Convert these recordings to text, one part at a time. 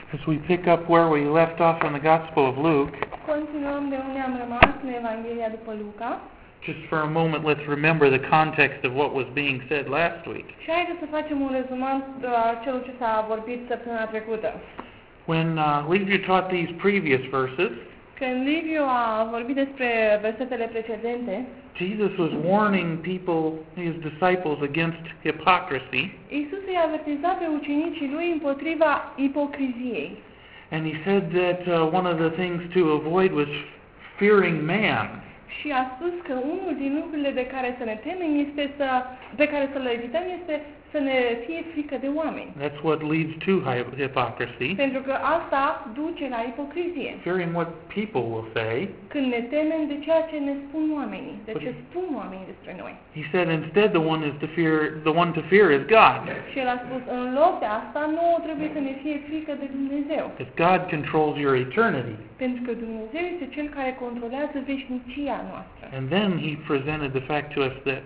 As we pick up where we left off in the Gospel of Luke, Continuăm de unde am rămas în Evanghelia după Luca. just for a moment let's remember the context of what was being said last week. Și haideți să facem un rezumat a celor ce s-a vorbit săptămâna trecută. When Liviu taught these previous verses, Când Liviu a vorbit despre versetele precedente, Jesus was warning people, his disciples, against hypocrisy, Iisus îi avertiza pe ucenicii lui împotriva ipocriziei. and he said that one of the things to avoid was fearing man. Și a spus că unul din lucrurile de care să ne temem pe care să le evităm este să ne fie frică de oameni. That's what leads to hypocrisy. Pentru că asta duce la ipocrizie. Fearing what people will say. Când ne temem de ceea ce ne spun oamenii, de ce spun oamenii despre noi. He said instead the one to fear is God. Și el a spus, în loc de asta, nouă trebuie să ne fie frică de Dumnezeu. Because God controls your eternity. Pentru că Dumnezeu este Cel care controlează veșnicia noastră. And then he presented the fact to us that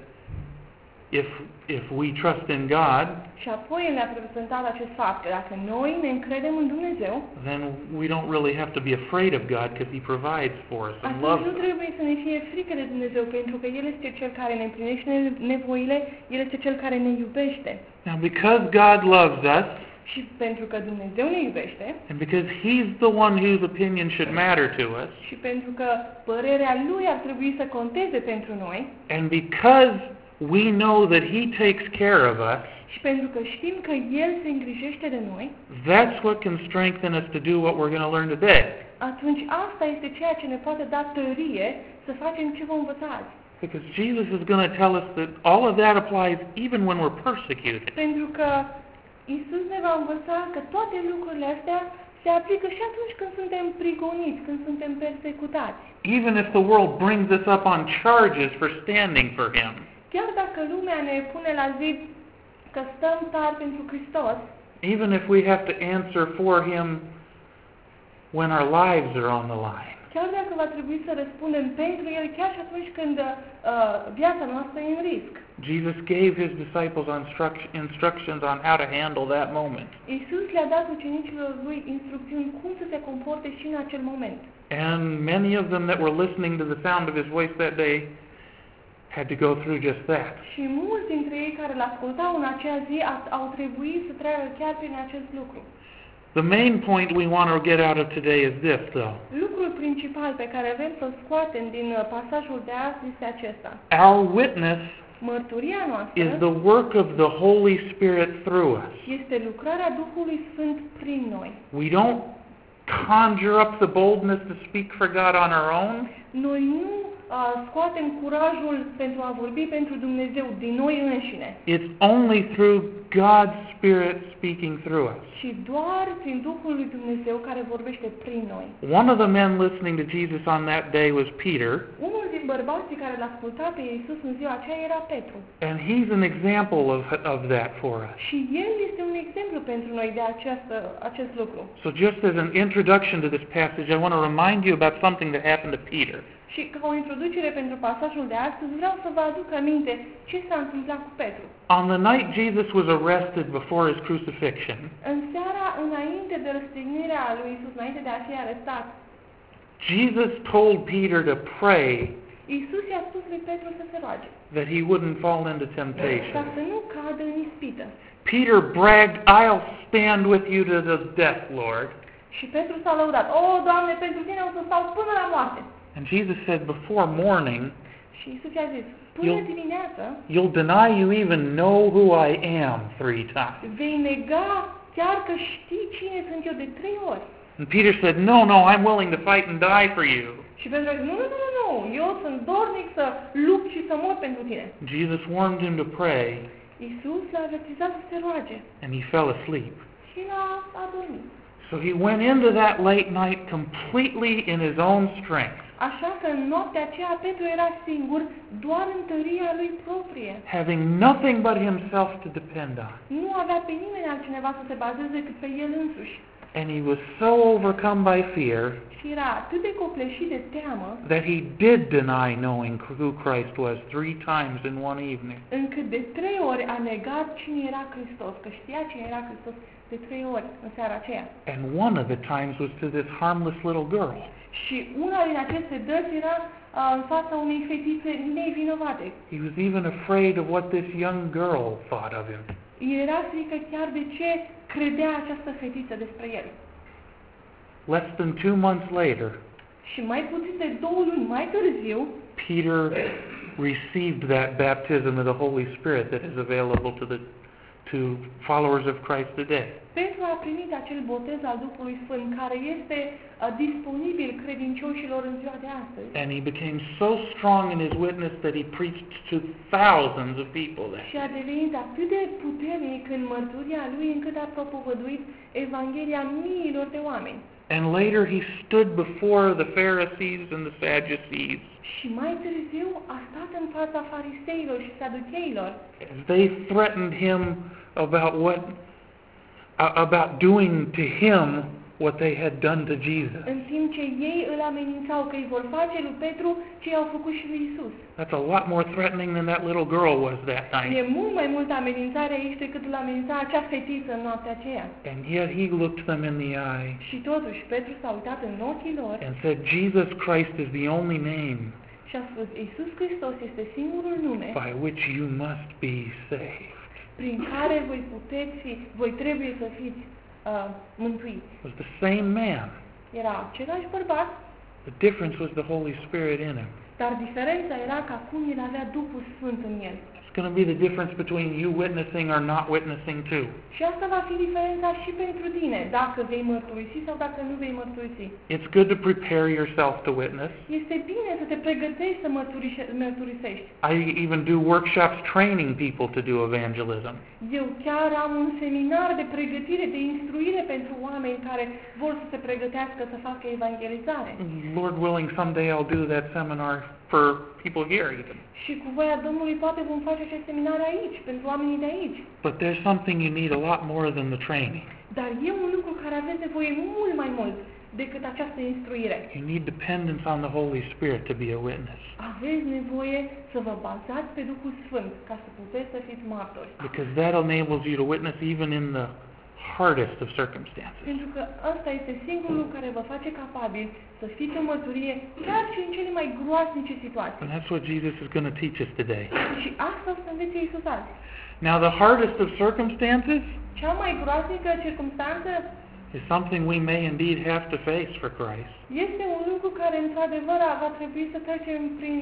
if we trust in God, Și apoi el ne-a prezentat acest fapt că dacă noi ne încredem în Dumnezeu, then we don't really have to be afraid of God because he provides for us and atunci loves nu us. trebuie să ne fie frică de Dumnezeu, pentru că El este Cel care ne împlinește nevoile, El este Cel care ne iubește. Now because God loves us, Și pentru că Dumnezeu ne iubește, and because he's the one whose opinion should matter to us, și pentru că părerea Lui ar trebui să conteze pentru noi, and because we know that he takes care of us, și pentru că știm că El se îngrijește de noi, that's what can strengthen us to do what we're going to learn today. atunci asta este ceea ce ne poate da tărie să facem ce vom învăța azi. Because Jesus is going to tell us that all of that applies even when we're persecuted. Pentru că Iisus ne va învăța că toate lucrurile astea se aplică și atunci când suntem prigoniți, când suntem persecutați. Even if the world brings us up on charges for standing for him. Chiar dacă lumea ne pune la zid că stăm tari pentru Hristos, Even if we have to answer for him when our lives are on the line. chiar dacă va trebui să răspundem pentru El, chiar și atunci când viața noastră e în risc. Jesus gave his disciples instructions on how to handle that moment. Iisus le-a dat ucenicilor Lui instrucțiuni cum să se comporte și în acel moment. And many of them that were listening to the sound of his voice that day had to go through just that. Și mulți dintre ei care l-ascultau în acea zi au trebuit să treacă chiar prin acest lucru. The main point we want to get out of today is this, though. Lucrul principal pe care vrem să-l scoatem din pasajul de azi este acesta. Our witness Mărturia is noastră the work of the Holy Spirit through us. este lucrarea Duhului Sfânt prin noi. We don't conjure up the boldness to speak for God on our own. Noi nu scoatem curajul pentru a vorbi pentru Dumnezeu din noi înșine, It's only through God's Spirit speaking through us. ci doar prin Duhul lui Dumnezeu care vorbește prin noi. One of the men listening to Jesus on that day was Peter, Unul din bărbații care l-a ascultat pe Iisus în ziua aceea era Petru. and he's an example of that for us. Și el este un exemplu pentru noi de acest lucru. So just as an introduction to this passage, I want to remind you about something that happened to Peter. Și ca o introducere pentru pasajul de astăzi, vreau să vă aduc aminte ce s-a întâmplat cu Petru. On the night Jesus was arrested before his crucifixion, În seara înainte de răstignirea lui Iisus, înainte de a fi arestat, Jesus told Peter to pray Iisus i-a spus lui Petru să se roage, that he wouldn't fall into ca temptation. să nu cadă în ispită. Peter bragged, "I'll stand with you to the death, Lord." Și Petru s-a lăudat, "O, Doamne, pentru tine o să stau până la moarte." And Jesus said, "Before morning, Și Iisus i-a zis, până Eu- dimineață you'll deny you even know who I am 3 times." vei nega chiar că știi cine sunt eu de 3 ori. And Peter said, "No, I'm willing to fight and die for you." Și Petru a zis, nu, eu sunt dornic să lupt și să mor pentru tine. Jesus warned him to pray, Iisus l-a avertizat să se roage and he fell asleep. și a dormit. So he went into that late night completely in his own strength, Așa că în noaptea aceea Petru era singur, doar în tăria lui proprie. having nothing but himself to depend on. Nu avea pe nimeni altcineva să se bazeze decât pe el însuși. And he was so overcome by fear Și era atât de copleșit de teamă, that he did deny knowing who Christ was 3 times in one evening. încât de 3 ori a negat cine era Hristos, că știa cine era Hristos de 3 ori în seara aceea. And one of the times was to this harmless little girl. Și una din aceste dăți era în fața unei fetițe nevinovate. He was even afraid of what this young girl thought of him. Era frică chiar de ce credea această fetiță despre el. Less than 2 months later, Și mai puțin de 2 luni mai târziu, Peter received that baptism of the Holy Spirit that is available to followers of Christ today. Petru a primit acel botez al Duhului Sfânt care este disponibil credincioșilor în ziua de astăzi. And he became so strong in his witness that he preached to thousands of people there. Și a devenit atât de puternic în mărturia lui încât a propovăduit Evanghelia miilor de oameni. And later he stood before the Pharisees and the Sadducees Și mai târziu a stat în fața fariseilor și saducheilor as they threatened him about doing to him what they had done to Jesus. în timp ce ei îl amenințau că îi vor face lui Petru ce i-au făcut și lui Isus. That's a lot more threatening than that little girl was that E night. mult mai multă amenințare aici decât îl amenința acea fetiță în noaptea aceea. And yet he looked them in the eye Și totuși Petru s-a uitat în ochii lor and said, Jesus Christ is the only name și a spus, Iisus Hristos este singurul nume by which you must be saved. prin care voi trebuie să fiți mântuiți. It was the same man. Era același bărbat, The difference was the Holy Spirit in him. dar diferența era că acum el avea Duhul Sfânt în el. It's going to be the difference between you witnessing or not witnessing too. Și asta va fi diferența și pentru tine, dacă vei mărturisi sau dacă nu vei mărturisi. It's good to prepare yourself to witness. Este bine să te pregătești să mărturisești. I even do workshops training people to do evangelism. Eu chiar am un seminar de pregătire, de instruire pentru oameni care vor să se pregătească să facă evangelizare. Lord willing, someday I'll do that seminar for people here even. Și cu voia Domnului poate vom face acest seminar aici, pentru oamenii de aici. But there's something you need a lot more than the training. Dar e un lucru care aveți nevoie mult mai mult decât această instruire. You need dependence on the Holy Spirit to be a witness. Aveți nevoie să vă bazați pe Duhul Sfânt ca să puteți să fiți martori. Because that enables you to witness even in the hardest of circumstances. Pentru că ăsta este singurul lucru care vă face capabil să fiți o mărturie chiar și în cele mai groaznice situații. And that's what Jesus is going to teach us today. Și asta o să învețe Iisus azi. Now the hardest of circumstances Cea mai groaznică circumstanță is something we may indeed have to face for Christ. este un lucru care într-adevăr va trebui să trecem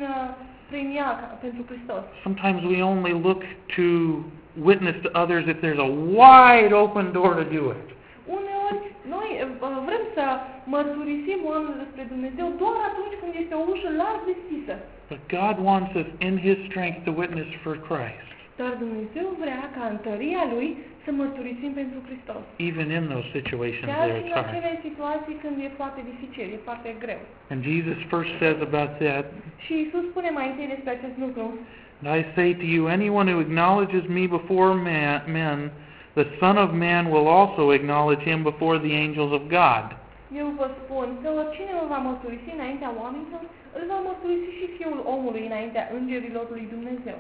prin ea pentru Hristos. Sometimes we only look to witness to others if there's a wide open door to do it. Uneori noi vrem să mărturisim oamenii despre Dumnezeu doar atunci când este o ușă larg deschisă. But God wants us in His strength to witness for Christ, Dar Dumnezeu vrea ca în tăria Lui să mărturisim pentru Hristos. even in those situations Chiar where și it's în hard. acele situații când e foarte dificil, e foarte greu. And Jesus first says about that, Și Iisus spune mai întâi despre acest lucru. I say to you, anyone who acknowledges me before men, the Son of Man will also acknowledge him before the angels of God. Eu vă spun că oricine mă va mărturisi înaintea oamenilor, îl va mărturisi și Fiul omului înaintea îngerilor lui Dumnezeu.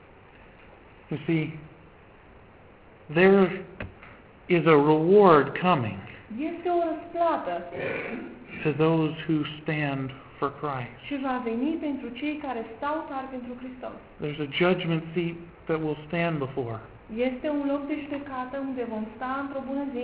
You see, there is a reward coming Este o răsplată to those who stand for Christ. și va veni pentru cei care stau tari pentru Hristos. There's a judgment seat that we'll stand before. Este un loc de judecată unde vom sta într-o bună zi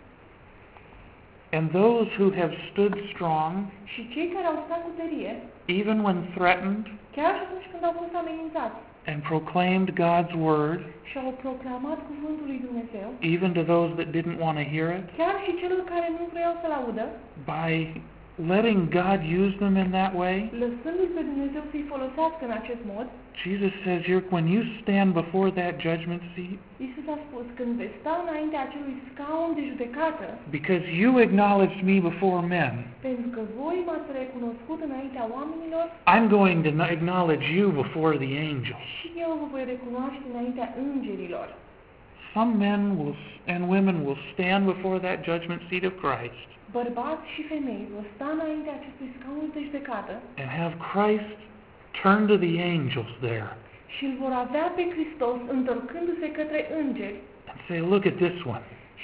And those who have stood strong, și cei care au stat cu tărie, even when threatened, chiar și atunci când au fost amenințați and proclaimed God's word, și au proclamat cuvântul lui Dumnezeu, even to those that didn't want to hear it, chiar și celor care nu vreau să-L audă, by letting God use them in that way, lăsându-L pe Dumnezeu să-i folosească în acest mod, Jesus says here, when you stand before that judgment seat, Iisus a spus, când veți sta înaintea acelui scaun de judecată, because you acknowledged me before men, pentru că voi m-ați recunoscut înaintea oamenilor, I'm going to acknowledge you before the angels. și eu vă voi recunoaște înaintea îngerilor. Some men and women will stand before that judgment seat of Christ Bărbați și femei vor sta înaintea acestui scaun de judecată and have Christ turn to the angels there și îl vor avea pe Hristos întorcându-se către îngeri and say, look at this one.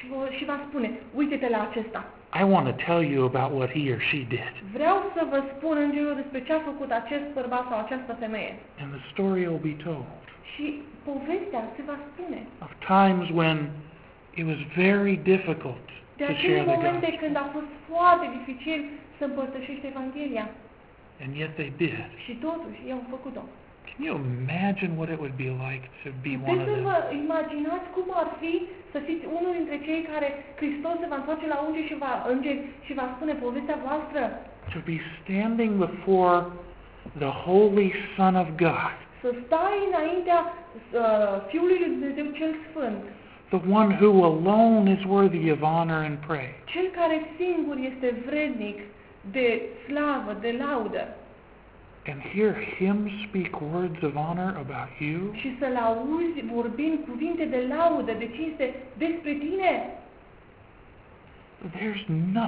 și va spune, uite-te la acesta. I want to tell you about what he or she did. Vreau să vă spun îngerul despre ce a făcut acest bărbat sau această femeie. And the story will be told Și povestea se va spune of times when it was very difficult de to acele share the momente gospel. când a fost foarte dificil să împărtășești Evanghelia. And yet they did. Și totuși, ei au făcut-o. Can you imagine what it would be like to be one Puteți of să them? vă imaginați cum ar fi să fiți unul dintre cei care Hristos se va întoarce la îngeri și va spune povestea voastră? To be standing before the Holy Son of God, Să stai înaintea Fiului lui Dumnezeu cel Sfânt, the one who alone is worthy of honor and praise, cel care singur este vrednic de slavă, de laudă, and hear him speak words of honor about you. și să-L auzi vorbind cuvinte de laudă, de cinste despre tine. There's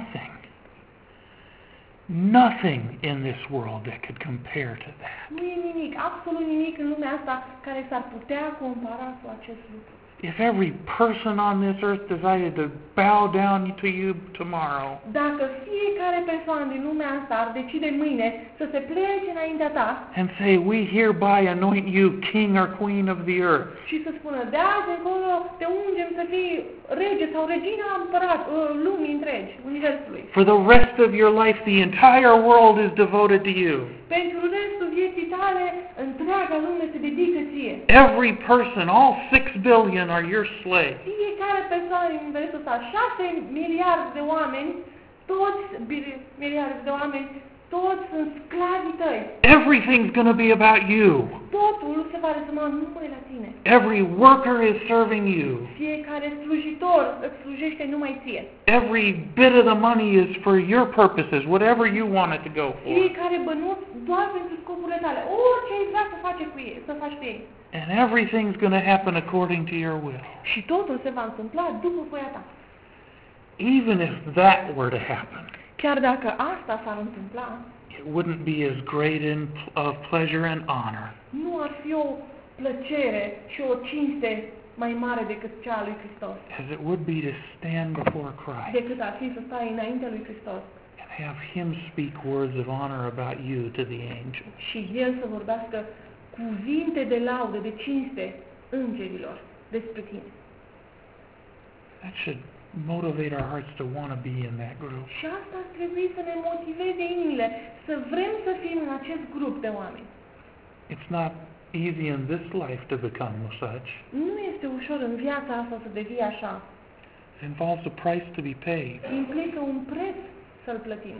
nothing in this world that could compare to that. Nu e nimic, absolut nimic în lumea asta care s-ar putea compara cu acest lucru. If every person on this earth decided to bow down to you tomorrow, Dacă fiecare persoană din lumea asta ar decide mâine să se plece înaintea ta and say, we hereby anoint you king or queen of the earth, și să spună, de azi încolo te ungem să fii rege sau regina lumii întregi, universului. for the rest of your life, the entire world is devoted to you. Pentru restul vieții tale, întreaga lume se dedică ție. Every person, all 6 billion are your slaves. Fiecare persoană din universul ăsta, 6 miliarde de oameni, miliarde de oameni, toți sunt sclavii tăi. Everything's going to be about you. Totul se va rezuma numai la tine. Every worker is serving you. Fiecare slujitor îți slujește numai ție. Every bit of the money is for your purposes, whatever you want it to go for. Fiecare bănuț doar pentru scopurile tale. Orice ai vrea să faci cu ei, să faci cu ei. And everything's going to happen according to your will. Și totul se va întâmpla după voia ta. Even if that were to happen, Chiar dacă asta s-ar întâmpla, it wouldn't be as great of pleasure and honor nu ar fi o plăcere și o cinste mai mare decât cea a lui Hristos. as it would be to stand before Christ Decât ar fi să stai înaintea lui Hristos and have him speak words of honor about you to the angels. și El să vorbească cuvinte de laudă, de cinste îngerilor despre tine. That should motivate our hearts to want to be in that group. Și asta ar trebui să ne motiveze inimile, să vrem să fim în acest grup de oameni. It's not easy in this life to become such. Nu este ușor în viața asta să devii așa. It involves a price to be paid. Implică un preț să-l plătim.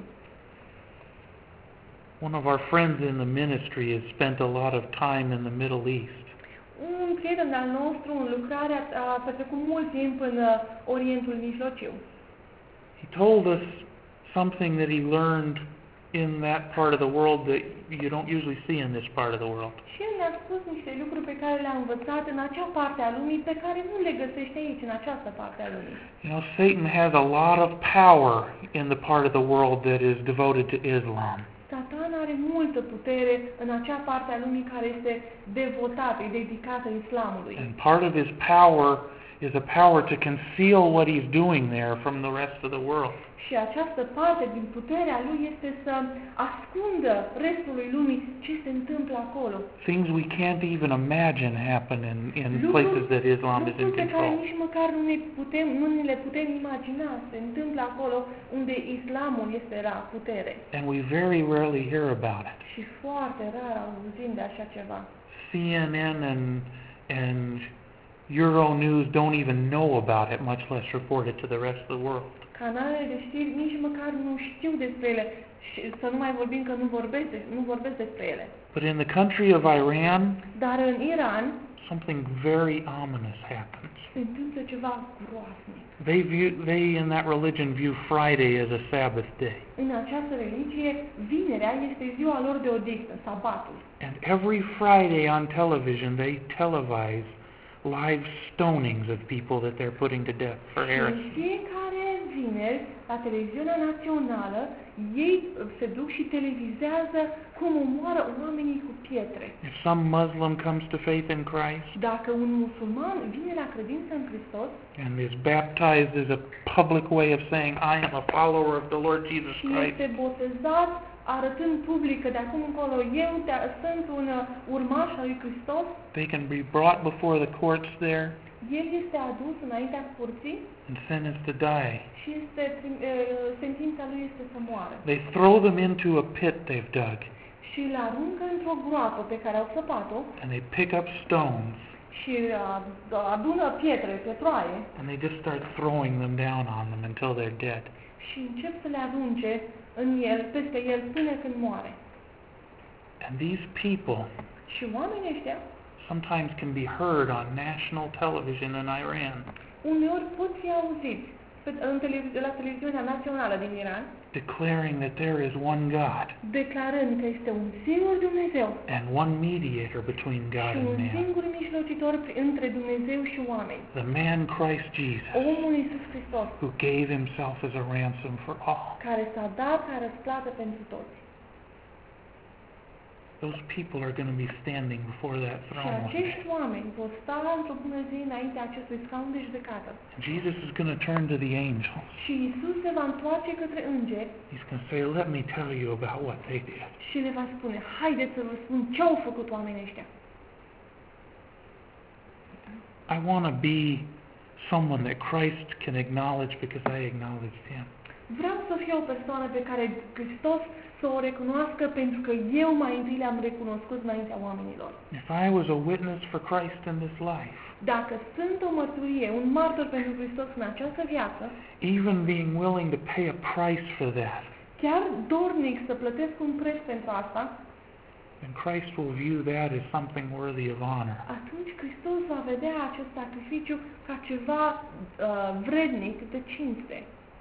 One of our friends in the ministry has spent a lot of time in the Middle East. Un prieten al nostru în lucrare a petrecut mult timp în Orientul Mijlociu. He told us something that he learned in that part of the world that you don't usually see in this part of the world. Și el ne-a spus niște lucruri pe care le-a învățat în acea parte a lumii, pe care nu le găsește aici, în această parte a lumii. You know, Satan has a lot of power in the part of the world that is devoted to Islam. Satan are multă putere în acea parte a lumii care este devotată, e dedicată islamului. And part of his power is a power to conceal what he's doing there from the rest of the world. Și această parte din puterea lui este să ascundă restului lumii ce se întâmplă acolo. Things we can't even imagine happen in places that Islam is in Lucruri pe care control. nici măcar nu ne le putem imagina se întâmplă acolo unde islamul este la putere. And we very rarely hear about it. Și foarte rar auzim de așa ceva. CNN and Euronews don't even know about it, much less report it to the rest of the world. Canalele de știri nici măcar nu știu despre ele și să nu mai vorbim că nu vorbesc despre ele. But in the country of Iran, Dar în Iran something very ominous happens. se întâmplă ceva groaznic. They in that religion view Friday as a Sabbath day. În această religie, vinerea este ziua lor de odihnă, sabatul. And every Friday on television they televise live stonings of people that they're putting to death for Și în heresy. fiecare vineri, la televiziunea națională, ei se duc și televizează cum omoară oamenii cu pietre. If some Muslim comes to faith in Christ Dacă un musulman vine la credință în Hristos and is baptized as a public way of saying, I am a follower of the Lord Jesus și Christ, este botezat arătând public că de acum încolo eu sunt un urmaș al lui Hristos, they can be brought before the courts there el este adus înaintea curții and sentenced to die. și sentința lui este să moară. They throw them into a pit they've dug, Și îl aruncă într-o groapă pe care au săpat-o and they pick up stones, și adună pietre, pietroaie and they just start throwing them down on them until they're dead. și încep să le arunce peste el până când moare. And these people Și oamenii ăștia sometimes can be heard on national television in Iran uneori pot fi auziți la televiziunea națională din Iran, declaring that there is one God declarând că este un singur Dumnezeu and one mediator between God și and un man, singur mijlocitor între Dumnezeu și oameni, the man Christ Jesus, omul Iisus Hristos, who gave himself as a ransom for all. care s-a dat ca răsplată pentru toți. Those people are going to be standing before that Și throne one acești day. oameni vor sta într-o bună zi înaintea acestui scaun de judecată. Jesus is going to turn to the angels. Și Iisus se va întoarce către îngeri He's going to say, let me tell you about what they did. și le va spune, haideți să vă spun ce au făcut oamenii ăștia. I want to be someone that Christ can acknowledge because I acknowledged him. Vreau să fiu o persoană pe care Hristos să o recunoască pentru că eu mai întâi le-am recunoscut înaintea oamenilor. If I was a witness for Christ in this life, Dacă sunt o mărturie, un martor pentru Hristos în această viață, even being willing to pay a price for that, chiar dornic să plătesc un preț pentru asta, then Christ will view that as something worthy of honor. atunci Hristos va vedea acest sacrificiu ca ceva vrednic de cinste.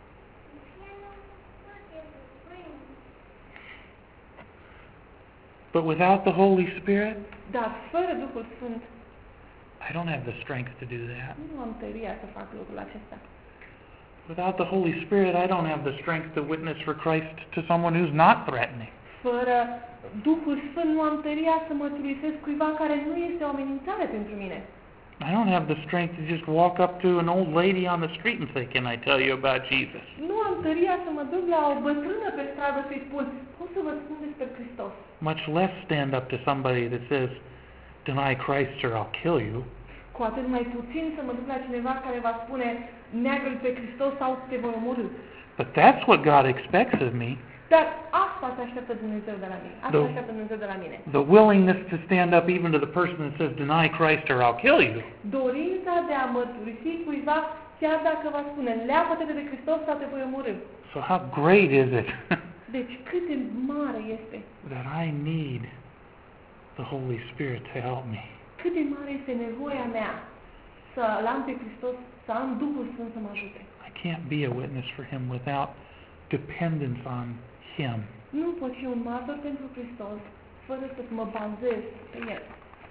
But without the Holy Spirit, Dar fără Duhul Sfânt, I don't have the strength to do that. nu am tăria să fac lucrul acesta. Without the Holy Spirit, I don't have the strength to witness for Christ to someone who's not threatening. Fără Duhul Sfânt nu am tăria să mărturisesc cuiva care nu este o amenințare pentru mine. I don't have the strength to just walk up to an old lady on the street and say, can I tell you about Jesus? Nu am tăria să mă duc la o bătrână pe stradă să-i spun, pot să vă spun despre Hristos. Much less stand up to somebody that says, deny Christ or I'll kill you. Cu atât mai puțin să mă duc la cineva care va spune, neagă-L pe Hristos sau te voi omorî. But that's what God expects of me. Dar asta se așteaptă Dumnezeu de la mine. Asta se așteaptă Dumnezeu de la mine. The willingness to stand up even to the person that says, deny Christ or I'll kill you. Dorința de a mărturisi cuiva, chiar dacă va spune, leapă-te de Hristos sau te voi omorî. So how great is it Deci cât de mare este, that I need the Holy Spirit to help me. cât de mare este nevoia mea să-L am pe Hristos, să am Duhul Sfânt să mă ajute. I can't be a witness for Him without dependence on Him. Nu pot fi un martor pentru Hristos fără să mă bazez pe El.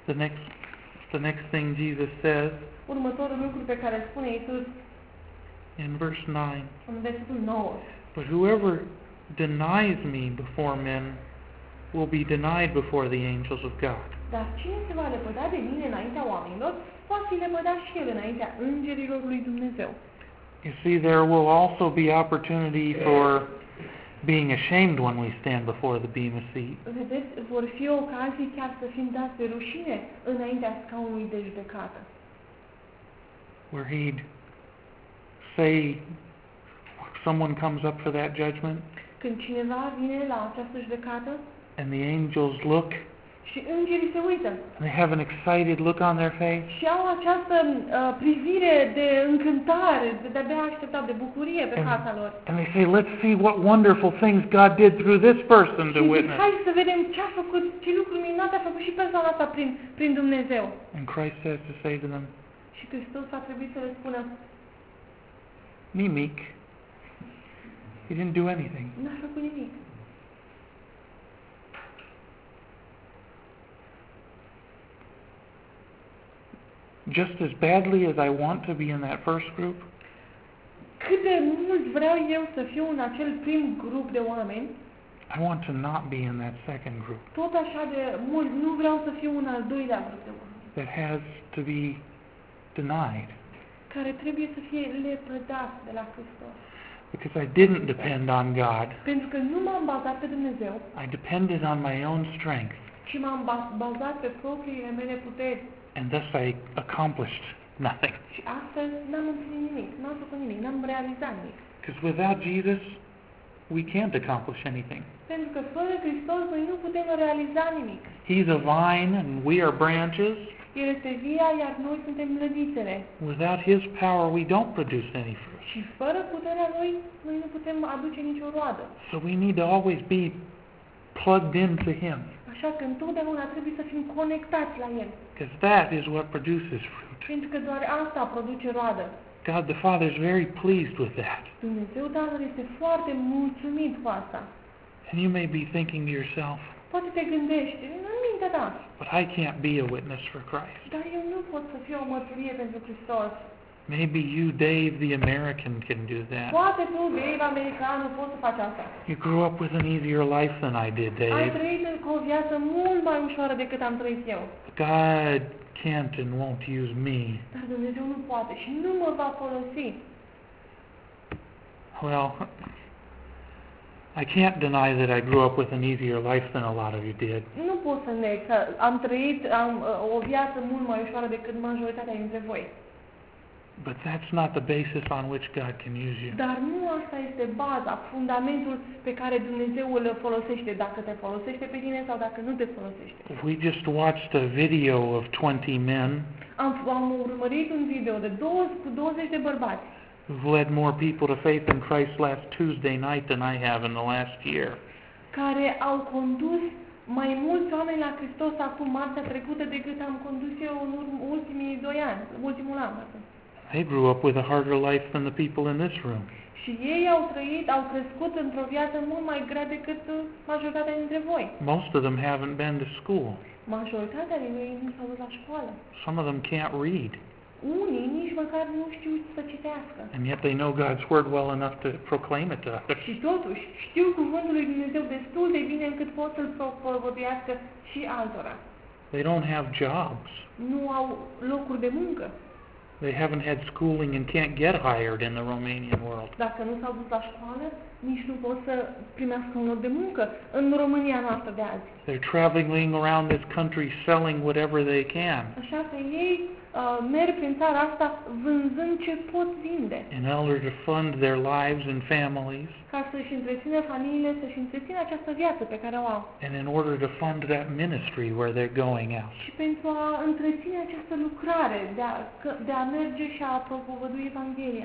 The next thing Jesus says Următorul lucru pe care îl spune Iisus in verse 9, în versetul 9. but whoever denies me before men will be denied before the angels of God. Dar cine se va lepăda de mine înaintea oamenilor, va fi lepădat și el înaintea îngerilor lui Dumnezeu. You see, there will also be opportunity for being ashamed when we stand before the bema seat. Vedeți, vor fi ocazii chiar să fim dați de rușine înaintea scaunului de judecată. Where He'd say, someone comes up for that judgment, Când cineva vine la această judecată and the angels look, și îngerii se uită and they have an excited look on their face, și au această privire de încântare, de-abia așteptat, de bucurie pe fața lor. and they say, let's see what wonderful things God did through this person Și to zic, witness. hai să vedem ce a făcut, ce lucruri minunate a făcut și persoana asta prin Dumnezeu. And Christ has to say to them, Și Hristos a trebuit să le spună, nimic. He didn't do anything. n-a făcut nimic. Just as badly as I want to be in that first group, Cât de de mult vreau eu să fiu în acel prim grup de oameni, I want to not be in that second group tot așa de mult nu vreau să fiu un al doilea grup de oameni, that has to be denied care trebuie să fie lepădat de la Hristos. because I didn't depend on God. Pentru că nu m-am bazat pe Dumnezeu, I depended on my own strength, ci m-am bazat pe propriile mele puteri. and thus I accomplished nothing. Și astfel n-am împlinit nimic, n-am făcut nimic, n-am realizat nimic. Because without Jesus, we can't accomplish anything. Pentru că fără Hristos noi nu putem realiza nimic. He's a vine and we are branches. El este via, iar noi suntem lădițele. Without His power, we don't produce any fruit. Și fără puterea Lui, noi nu putem aduce nicio roadă. So we need to always be plugged into Him, Așa că întotdeauna trebuie să fim conectați la El. because that is what produces fruit. Pentru că doar asta produce roadă. God the Father is very pleased with that. Dumnezeu Tatăl este foarte mulțumit cu asta. And you may be thinking to yourself, Poate te gândești, în mintea ta, but I can't be a witness for Christ. dar eu nu pot să fiu o mărturie pentru Hristos. Maybe you, Dave the American, can do that. Poate tu, Dave, americanul, poți să faci asta. You grew up with an easier life than I did, Ai Dave. trăit cu o viață mult mai ușoară decât am trăit eu. God can't and won't use me. Dar Dumnezeu nu poate și nu mă va folosi. Well, I can't deny that I grew up with an easier life than a lot of you did. Nu pot să neg că am trăit o viață mult mai ușoară decât majoritatea dintre voi. But that's not the basis on which God can use you. Dar nu asta este baza, fundamentul pe care Dumnezeu îl folosește, dacă te folosește pe tine sau dacă nu te folosește. We just watched a video of 20 men Am urmărit un video de 20 de bărbați who've led more people to faith in Christ last Tuesday night than I have in the last year. care au condus mai mulți oameni la Hristos acum marțea trecută decât am condus eu în ultimii 2 ani, ultimul an. They grew up with a harder life than the people in this room. Și ei au crescut într-o viață mult mai grea decât majoritatea dintre voi. Most of them haven't been to school. Majoritatea dintre ei nu s-au dus la școală. Some of them can't read. Unii nici măcar nu știu să citească. And yet they know God's Word well enough to proclaim it to others. Și totuși știu cuvântul lui Dumnezeu destul de bine încât pot să-l propovăduiască și altora. They don't have jobs. Nu au locuri de muncă. They haven't had schooling and can't get hired in the Romanian world. Dacă nu s-au dus la școală, nici nu pot să primească un loc de muncă în România noastră de azi. They're traveling around this country selling whatever they can Așa că ei merg prin țara asta vânzând ce pot vinde, in order to fund their lives and families ca să-și întrețină familiile, să-și întrețină această viață pe care o au. and in order to fund that ministry where they're going out. Și pentru a întreține această lucrare de a merge și a propovădui Evanghelia.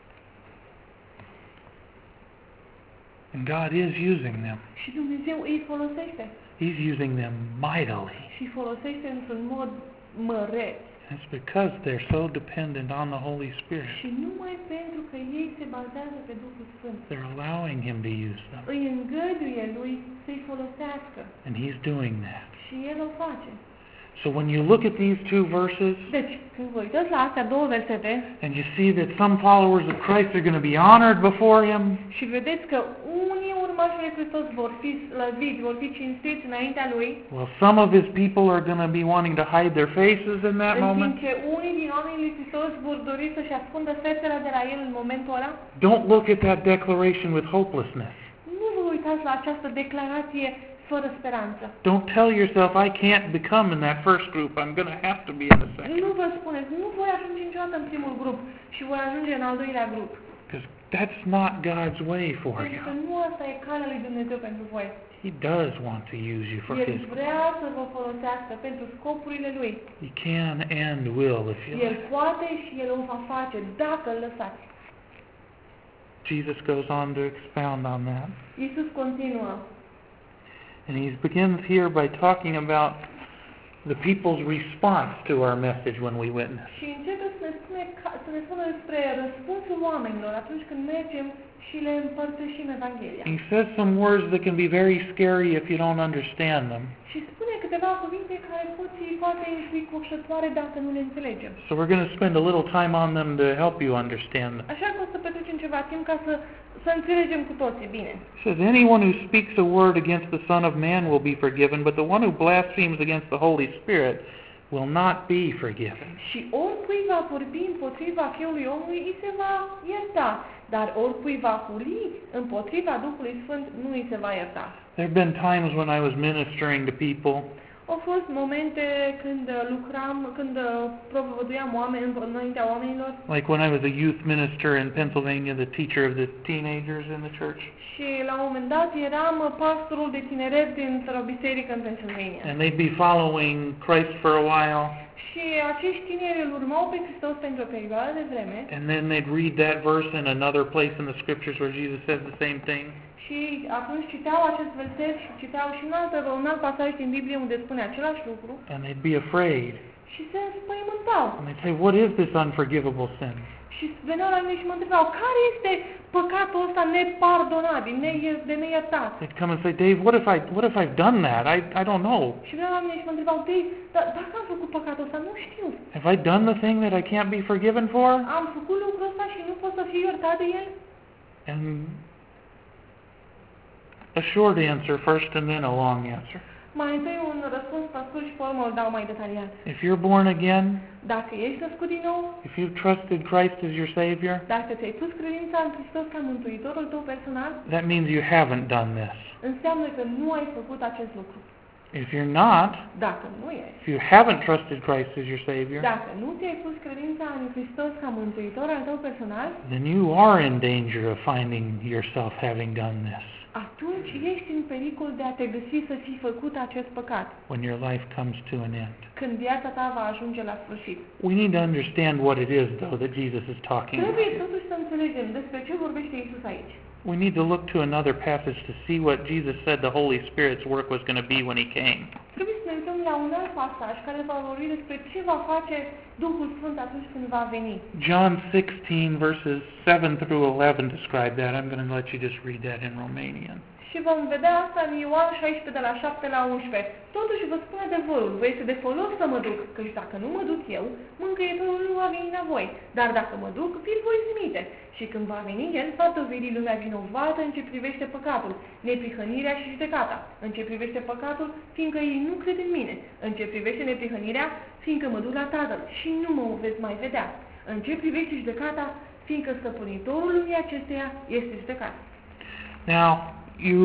And God is using them. Și Dumnezeu îi folosește. He's using them mightily. Și îi folosește într-un mod măreț. And it's because they're so dependent on the Holy Spirit. Și numai pentru că ei se bazează pe Duhul Sfânt. They're allowing Him to use them. Îi îngăduie Lui să-i folosească. And He's doing that. Și El o face. So when you look at these two verses Deci, când vă uitați la astea două versete and you see that some followers of Christ are going to be honored before Him, și vedeți că unii urmași lui Hristos vor fi slăviți, vor fi cinstiți înaintea Lui, well, some of His people are going to be wanting to hide their faces in that în timp moment. ce unii din oamenii lui Hristos vor dori să-și ascundă fețele de la El în momentul ăla, Don't look at that declaration with hopelessness. nu vă uitați la această declarație fără speranță. Don't tell yourself, I can't become in that first group. I'm going to have to be in the second. Nu vă spuneți, nu voi ajunge niciodată în primul grup și voi ajunge în al doilea grup. Because that's not God's way for Pentru că you. nu asta e calea lui Dumnezeu pentru voi. He does want to use you for El His. vrea să vă folosească pentru scopurile Lui. He can and will if you El like. poate și El o va face dacă îl lăsați. Jesus goes on to expound on that. Iisus continuă. And He begins here by talking about the people's response to our message when we witness. Și începe să ne spună despre răspunsul oamenilor atunci când mergem și le împărtășim Evanghelia. He says some words that can be very scary if you don't understand them. Și spune câteva cuvinte care pot fi foarte înfricoșătoare dacă nu le înțelegem. So we're going to spend a little time on them to help you understand them. Așa că o să petrecem ceva timp ca să înțelegem cu toții bine. It says, anyone who speaks a word against the Son of Man will be forgiven, but the one who blasphemes against the Holy Spirit will not be forgiven. Și oricui va vorbi împotriva Fiului omului, îi se va ierta, dar oricui va huli împotriva Duhului Sfânt, nu îi se va ierta. There have been times when I was ministering to people, Au fost momente când propovăduiam înaintea oamenilor like when I was a youth minister in Pennsylvania, the teacher of the teenagers in the church, și la un moment dat eram pastorul de tineret dintr-o biserică în Pennsylvania. and they'd be following Christ for a while, Și acești tineri îl urmau pe Hristos pentru o perioadă de vreme and then they'd read that verse in another place in the scriptures where Jesus says the same thing, și atunci citeau acest verset și citeau și un alt pasaj din Biblie unde spune același lucru and they'd be afraid. și se înspăimântau. And they'd say, what is this unforgivable sin? Și veneau la mine și mă întrebau, care este păcatul ăsta nepardonabil, de neiertat? They'd come and say, Dave, what if I've done that? I don't know. Și veneau la mine și mă întrebau, Dave, dacă am făcut păcatul ăsta, nu știu. Have I done the thing that I can't be forgiven for? Am făcut lucrul ăsta și nu pot să fiu iertat de el? And a short answer first and then a long answer. Mai întâi un răspuns pe scurt și pe urmă îl dau mai detaliat. If you're born again, Dacă ești născut din nou, if you've trusted Christ as your Savior, dacă ți-ai pus credința în Hristos ca mântuitorul tău personal, that means you haven't done this. înseamnă că nu ai făcut acest lucru. If you're not, Dacă nu ești, if you haven't trusted Christ as your Savior, dacă nu ți-ai pus credința în Hristos ca mântuitor al tău personal, then you are in danger of finding yourself having done this atunci ești în pericol de a te găsi să fi făcut acest păcat, when your life comes to an end. când viața ta va ajunge la sfârșit. We need to understand what it is, though, that Jesus is talking Trebuie about. totuși să înțelegem despre ce vorbește Iisus aici. We need to look to another passage to see what Jesus said the Holy Spirit's work was going to be when He came. Trebuie să ne uităm la un alt pasaj care va vorbi despre ce va face Duhul Sfânt atunci când va veni. John 16 verses 7 through 11 describe that. I'm going to let you just read that in Romanian. Și vom vedea asta în Ioan 16 de la 7 la 11. Totuși vă spun adevărul, vă este de folos să mă duc, căci dacă nu mă duc eu, mângâietorul nu va veni la voi. Dar dacă mă duc, vi-l voi trimite. Și când va veni el, va dovedi lumea vinovată în ce privește păcatul, neprihănirea și judecata. În ce privește păcatul, fiindcă ei nu cred în mine. În ce privește neprihănirea, fiindcă mă duc la Tatăl și nu mă veți mai vedea. În ce privește judecata, fiindcă stăpânitorul lumii acesteia este judecat. Now, you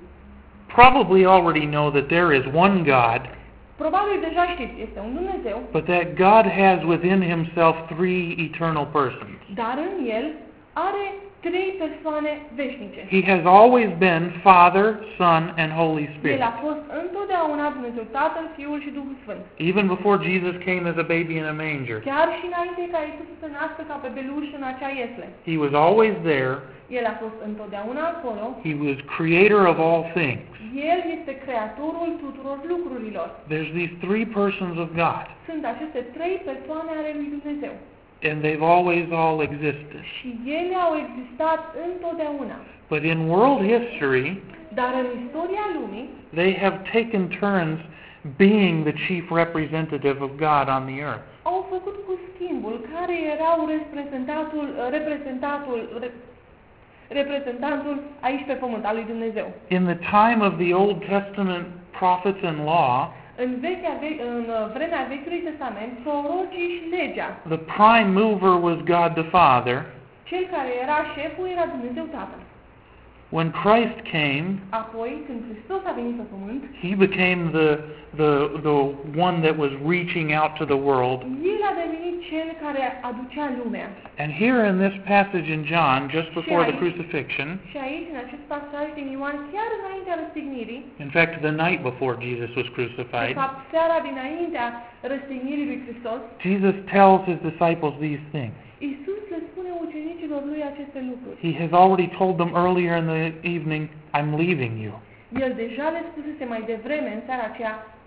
probably already know that there is one God, Probabil deja știți, este un Dumnezeu, but that God has within Himself three eternal persons. dar în El are trei persoane veșnice. He has always been Father, Son, and Holy El Spirit. a fost întotdeauna Dumnezeu Tatăl, Fiul și Duhul Sfânt. Even before Jesus came as a baby in a manger, Chiar și înainte ca Iisus să se nască ca bebeluș în acea iesle. He was always there. El a fost întotdeauna acolo. He was creator of all things. El este creatorul tuturor lucrurilor. There's these three persons of God, Sunt aceste trei persoane ale lui Dumnezeu. and they've always all existed. Și ele au existat întotdeauna. But in world history, Dar în istoria lumii, they have taken turns being the chief representative of God on the earth. au făcut cu schimbul care erau reprezentantul aici pe pământ, al lui Dumnezeu. In the time of the Old Testament prophets and law, În vremea Vechiului Testament, prorocii și legea, the prime mover was God the Father. cel care era șeful era Dumnezeu Tatăl. When Christ came, Apoi, când Hristos a venit pe pământ, He became the one that was reaching out to the world. El a devenit cel care aducea lumea. And here in this passage in John, just before the aici- crucifixion, Și aici, în acest pasaj din Ioan, chiar înaintea răstignirii, in fact, the night before Jesus was de crucified, fapt, seara dinaintea răstignirii lui Hristos, Jesus tells His disciples these things. Iisus le spune ucenicilor lui aceste lucruri. He has already told them earlier in the evening, I'm leaving you. El deja le spusese mai devreme, în seara aceea,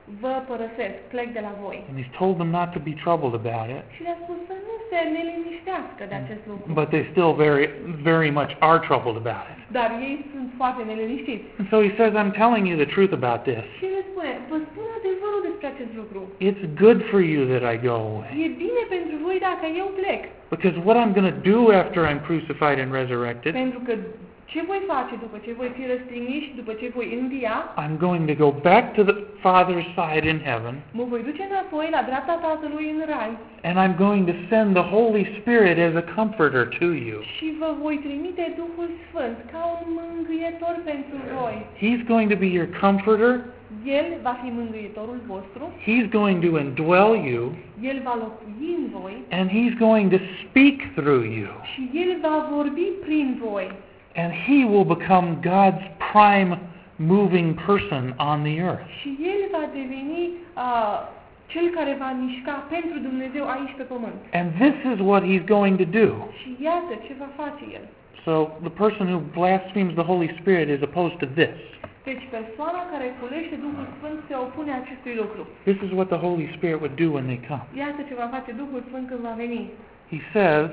vă părăsesc, plec de la voi. And he's told them not to be troubled about it. Și le-a spus să nu se neliniștească de acest lucru. But they still very much are troubled about it. Dar ei sunt foarte neliniștiți. And so he says, I'm telling you the truth about this. Și le spune, vă spun adevărul despre acest lucru. It's good for you that I go away. E bine pentru voi dacă eu plec. Because what I'm going to do after I'm crucified and resurrected, Pentru că ce voi face după ce voi fi răstigniți și după ce voi învia, I'm going to go back to the Father's side in heaven, mă voi duce înapoi la dreapta Tatălui în rai and I'm going to send the Holy Spirit as a comforter to you. și vă voi trimite Duhul Sfânt ca un mângâietor pentru voi. He's going to be your comforter. El va fi mângâietorul vostru, He's going to indwell you, El va locui în voi and He's going to speak through you. și El va vorbi prin voi. And He will become God's prime moving person on the earth. Și El va deveni cel care va mișca pentru Dumnezeu aici pe pământ. And this is what He's going to do. Și iată ce va face El. So the person who blasphemes the Holy Spirit is opposed to this. Deci persoana care culește Duhul Sfânt se opune acestui lucru. This is what the Holy Spirit would do when they come. Iată ce va face Duhul Sfânt când va veni. He says,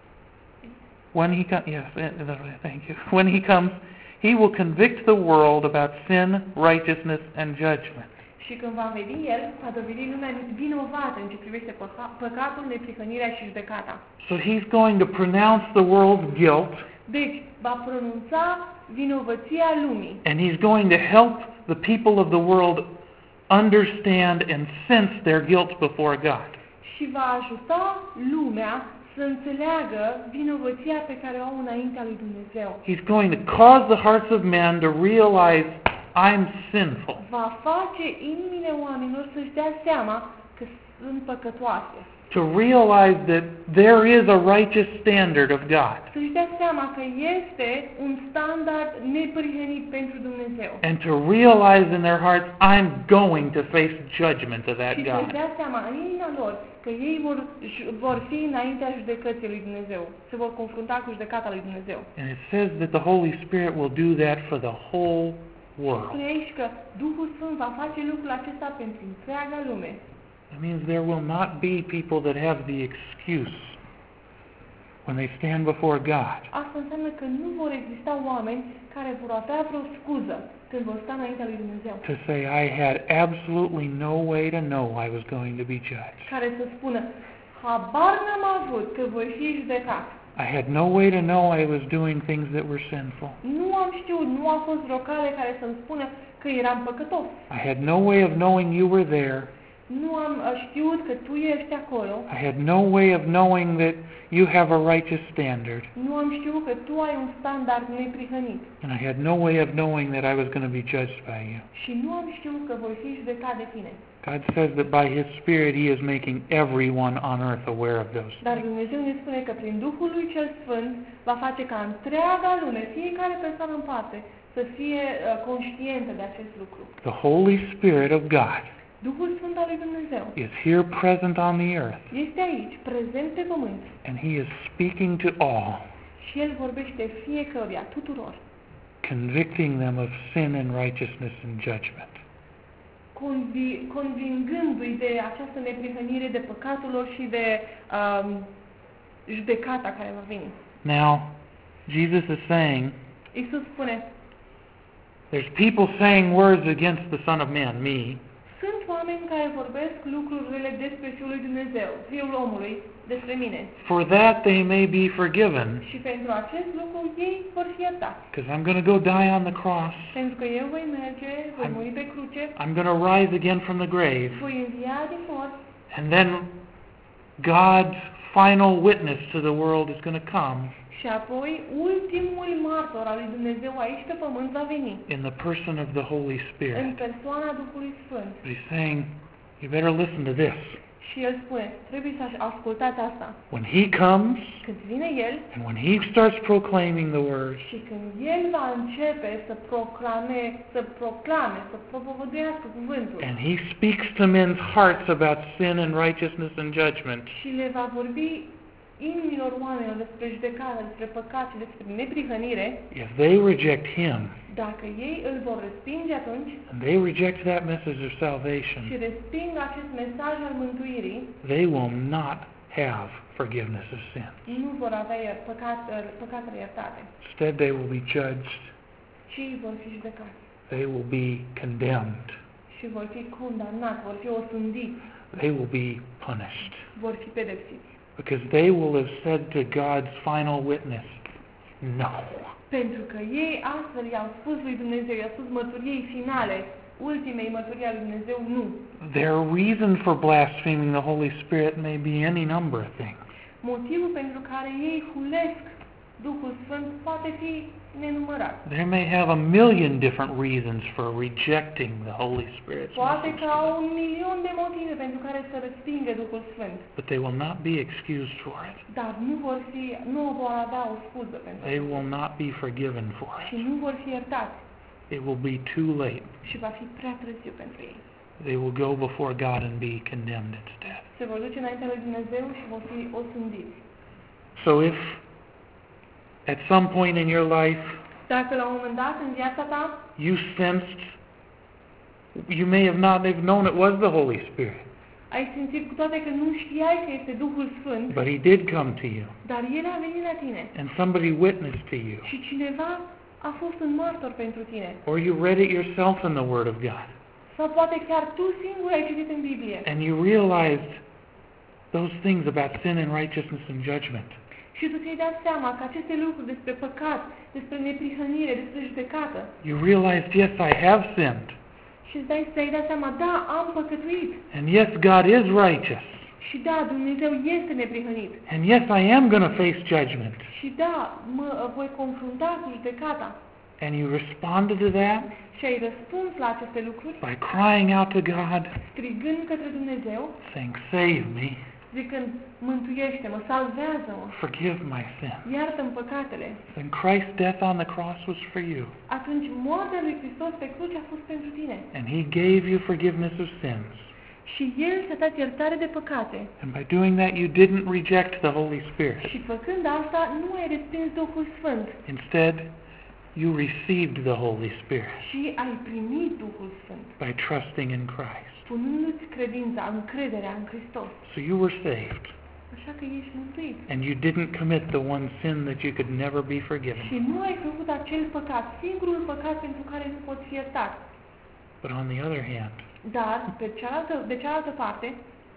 when He comes, yes, thank you. When He comes, He will convict the world about sin, righteousness, and judgment. Și când va veni El, va dovedi lumea vinovată în ce privește păcatul, neprihănirea și judecata. So He's going to pronounce the world's guilt, Deci, va pronunța vinovăția lumii. and He's going to help the people of the world understand and sense their guilt before God. Și va ajuta lumea să înțeleagă vinovăția pe care o au înaintea lui Dumnezeu. He's going to cause the hearts of men to realize I'm sinful. Va face inimile oamenilor să-și dea seama că sunt păcătoase. To realize that there is a righteous standard of God. Să-și dea seama că este un standard neprihănit pentru Dumnezeu. And to realize in their hearts, I'm going to face judgment of that Și să-și God. dea seama în inima lor că ei vor fi înaintea judecății lui Dumnezeu. Se vor confrunta cu judecata lui Dumnezeu. And it says that the Holy Spirit will do that for the whole world. Spune aici că Duhul Sfânt va face lucrul acesta pentru întreaga lume. It means there will not be people that have the excuse when they stand before God. Asta înseamnă că nu vor exista oameni care vor avea vreo scuză când vor sta înaintea lui Dumnezeu. To say, I had absolutely no way to know I was going to be judged. Care să spună, habar n-am avut că voi fi judecat. I had no way to know I was doing things that were sinful. Nu am știut, nu a fost vreo cale care să-mi spună că eram păcătos. I had no way of knowing you were there. Nu am știut că tu ești acolo. I had no way of knowing that you have a righteous standard. Nu am știut că tu ai un standard neprihănit. And I had no way of knowing that I was going to be judged by you. Și nu am știut că voi fi judecat de tine. God says that by His Spirit He is making everyone on earth aware of those Dar things. Dumnezeu ne spune că prin Duhul lui cel Sfânt va face ca întreaga lume, fiecare persoană în parte, să fie conștientă de acest lucru. The Holy Spirit of God Duhul Sfânt al lui Dumnezeu is here present on the earth, este aici, prezent pe pământ. and He is speaking to all, Și El vorbește fiecăruia, tuturor, convicting them of sin and righteousness and judgment. convingându-i de această neprihănire, de păcatul lor și de judecata care va veni. Now, Jesus is saying, Iisus spune, there's people saying words against the Son of Man, me, sunt oameni care vorbesc lucruri rele despre Fiul lui Dumnezeu, Fiul omului, despre mine. for that they may be forgiven, Și pentru acest lucru ei vor fi iertați. because I'm going to go die on the cross, Pentru că eu voi merge, voi muri pe cruce, I'm going to rise again from the grave, voi învia din morți and then God's final witness to the world is going to come și apoi ultimul martor al lui Dumnezeu aici pe pământ va veni in the person of the Holy în Spirit. persoana Duhului Sfânt. But He's saying, you better listen to this. Și El spune, trebuie să ascultați asta. When He comes, Când vine El and when He starts proclaiming the words, și când El va începe să proclame, să propovăduiască cuvântul and He speaks to men's hearts about sin and righteousness and judgment, și le va vorbi inimilor oamenilor despre judecată, despre păcat și despre neprihănire, if they reject Him, Dacă ei îl vor respinge atunci and they reject that message of și salvation, resping acest mesaj al mântuirii, they will not have forgiveness of sin. nu vor avea păcatele iertate, Instead, they will be judged, ci vor fi judecați they will be condemned, și vor fi condamnați, vor fi osândiți, they will be punished. vor fi pedepsiți. Because they will have said to God's final witness, no. Pentru că ei astfel i-au spus lui Dumnezeu, i-au spus mărturiei finale, ultimei mărturii al lui Dumnezeu, nu. Their reason for blaspheming the Holy Spirit may be any number of things. Motivul pentru care ei hulesc Duhul Sfânt poate fi nenumărat. They may have a million different reasons for rejecting the Holy Spirit's Poate că message, au 1.000.000 de motive pentru care să respingă Duhul Sfânt, but they will not be excused for it. dar nu vor avea o scuză pentru They asta will not be forgiven for și it. nu vor fi iertați It will be too late. și va fi prea târziu pentru ei. They will go before God and be condemned instead. Se vor duce înaintea lui Dumnezeu și vor fi osândiți. So if at some point in your life Dacă la un moment dat în viața ta you sensed, you may have not have known it was the Holy Spirit, ai simțit cu toate că nu știai că este Duhul Sfânt, but He did come to you, dar El a venit la tine and somebody witnessed to you, și cineva a fost un martor pentru tine. or you read it yourself in the Word of God, Sau poate chiar tu singur ai citit în Biblie and you realized those things about sin and righteousness and judgment. și tu ți-ai dat seama că aceste lucruri despre păcat, despre neprihănire, despre judecată You realized, yes, I have sinned, și ți-ai dat seama, da, am păcătuit and yes, God is righteous, și da, Dumnezeu este neprihănit and yes, I am going to face judgment. și da, mă voi confrunta cu judecata. And you responded to that Și ai răspuns la aceste lucruri by crying out to God, strigând către Dumnezeu, saying, save me, zicând, mântuiește-mă, salvează-mă, forgive my sin. iartă-mi păcatele. Then Christ's death on the cross was for you, Atunci moartea lui Hristos pe cruce a fost pentru tine. and He gave you forgiveness of sins. Și El ți-a dat iertare de păcate. And by doing that, you didn't reject the Holy Spirit. Și făcând asta, nu ai respins Duhul Sfânt, Instead, you received the Holy Spirit ci ai primit Duhul Sfânt, by trusting in Christ. punându-ți credința, încrederea în Hristos. So you were saved, Așa că ești mântuit. and you didn't commit the one sin that you could never be forgiven. Și nu ai făcut acel păcat, singurul păcat pentru care nu poți fi iertat. But on the other hand, Dar, de cealaltă parte,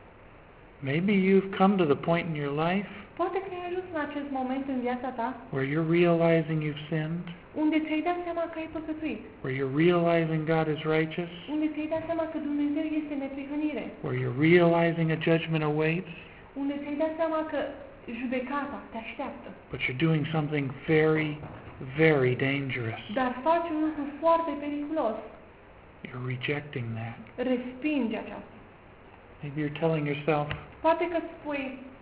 maybe you've come to the point in your life poate că ai ajuns în acest moment în viața ta, where you're realizing you've sinned, unde ți-ai dat seama că ai păcătuit, where you're realizing God is righteous, unde ți-ai dat seama că Dumnezeu este neprihănire, where you're realizing a judgment awaits, unde ți-ai dat seama că judecata te așteaptă, but you're doing something very, very dangerous. dar faci un lucru foarte periculos, You're rejecting that. respingi aceasta. Maybe you're telling yourself, Poate că spui,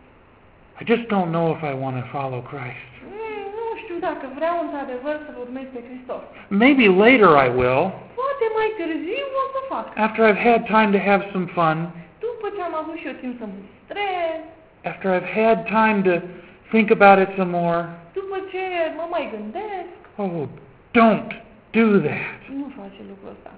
I just don't know if I want to follow Christ. nu știu dacă vreau într-adevăr să-L urmez pe Hristos. Maybe later I will, Poate mai târziu o să fac. after I've had time to have some fun, După ce am avut și eu timp să mă stres, after I've had time to think about it some more. după ce mă mai gândesc, Oh, don't do that. nu face lucrul ăsta.